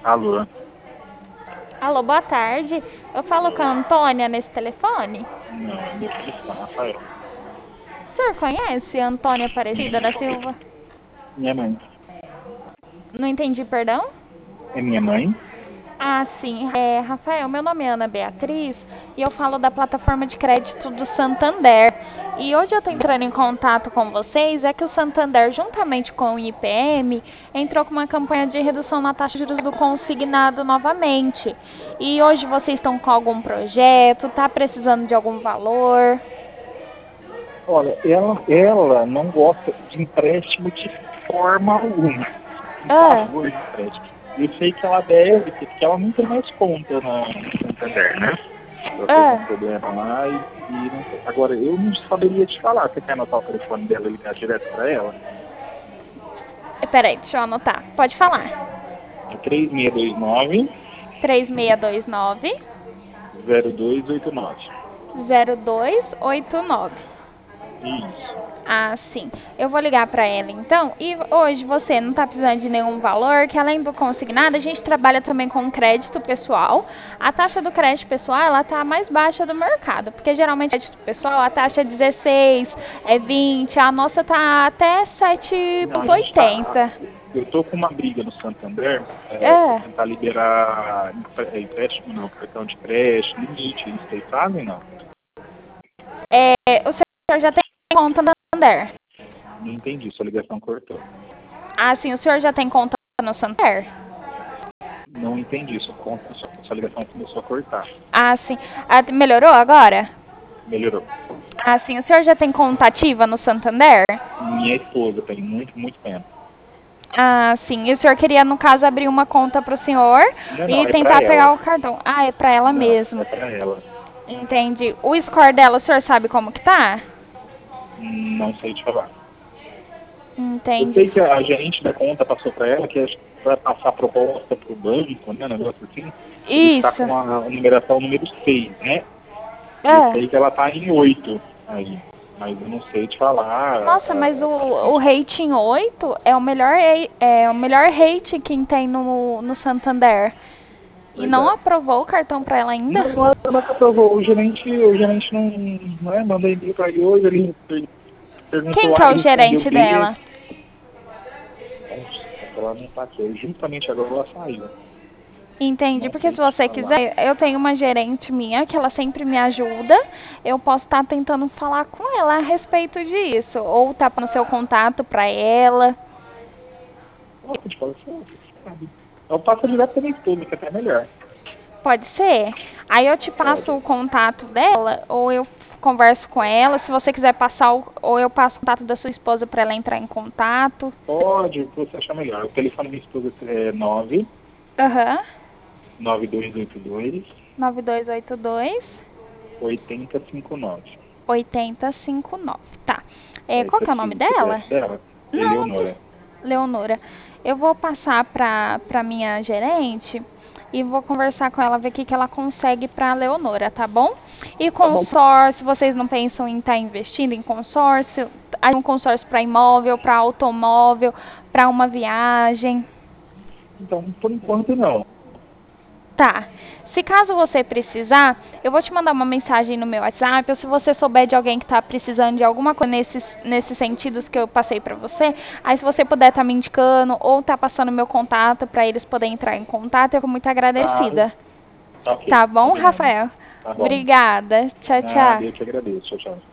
Alô? Alô, boa tarde. Eu falo com a Antônia nesse telefone. Não, é meu telefone, Rafael. O senhor conhece a Antônia Aparecida da Silva? Minha mãe. Não entendi, perdão? É minha mãe? Ah, sim. Rafael, meu nome é Ana Beatriz e eu falo da plataforma de crédito do Santander. E hoje eu estou entrando em contato com vocês, é que o Santander, juntamente com o IPM, entrou com uma campanha de redução na taxa de juros do consignado novamente. E hoje vocês estão com algum projeto, tá precisando de algum valor? Olha, ela não gosta de empréstimo de forma alguma. Em Ah, favor de empréstimo. Eu sei que ela deve, porque ela não tem mais conta no Santander, né? Ela teve um ah. problema lá e não tem. Agora, eu não saberia te falar. Você quer anotar o telefone dela e ligar direto para ela? Peraí, deixa eu anotar. Pode falar. É 3629 3629 0289. 0289. Isso. Ah, sim. Eu vou ligar para ela então. E hoje você não está precisando de nenhum valor, que além do consignado, a gente trabalha também com crédito pessoal. A taxa do crédito pessoal, ela tá mais baixa do mercado, porque geralmente crédito pessoal a taxa é 16, é 20, a nossa tá até Não, a gente tá. 7,80. Eu tô com uma briga no Santander para É, tentar liberar empréstimo, não, cartão de crédito, limite. Vocês fazem, não? o senhor já tem conta no Santander? Não entendi, sua ligação cortou. Ah, sim, o senhor já tem conta no Santander? Não entendi, sua ligação começou a cortar. Ah, sim. Ah, melhorou agora? Melhorou. Ah, sim. O senhor já tem conta ativa no Santander? Minha esposa tem muito, muito tempo. Ah, sim. E o senhor queria, no caso, abrir uma conta para o senhor Não, não, e é para tentar pegar ela. o cartão. Ah, é para ela Não, mesmo. é para ela. Entendi. O score dela, o senhor sabe como que tá? Não sei te falar. Eu Entendi. sei que a gerente da conta passou para ela que vai passar a proposta para o banco, né, um negócio assim. Ele está Isso. com a numeração número 6, né? E eu Ah. sei que ela está em 8 aí, mas eu não sei te falar. Nossa, mas o rating 8 é o melhor rating que tem no Santander. E não Verdade. aprovou o cartão para ela ainda? Não, ela aprovou. O gerente não é, mandei e-mail para ele hoje, ele perguntou Quem que lá, é ele o respondeu gerente B. dela? Nossa, ela não está aqui. Justamente agora ela saiu. Entendi, Não porque sei se te você falar. quiser, eu tenho uma gerente minha que ela sempre me ajuda. Eu posso estar tentando falar com ela a respeito disso, ou tá no seu contato para ela. Pode falar assim, você sabe. Eu passo direto para minha esposa, que é até melhor. Pode ser? Aí eu te passo Pode. o contato dela, ou eu converso com ela. Se você quiser passar, ou eu passo o contato da sua esposa para ela entrar em contato. Pode, o que você achar melhor. O telefone da minha esposa é 9 Aham. 9282 9282 8059. 8059. Tá. É, Qual você que é o nome precisa do dela? CPF dela? Não, não Eleonora. precisa. Leonora. Eu vou passar para minha gerente e vou conversar com ela, ver o que que ela consegue para Leonora, tá bom? E Tá bom. consórcio, vocês não pensam em estar investindo em consórcio? Aí um consórcio para imóvel, para automóvel, para uma viagem? Então, por enquanto, não. Tá. Se caso você precisar, eu vou te mandar uma mensagem no meu WhatsApp, ou se você souber de alguém que está precisando de alguma coisa nesses sentidos que eu passei para você, aí se você puder estar me indicando ou estar passando meu contato para eles poderem entrar em contato, eu fico muito Tá, agradecida. tá ok. Tá bom, Combinado. Rafael? Tá bom. Obrigada. Tchau, Nada, tchau. eu que agradeço. Tchau, tchau.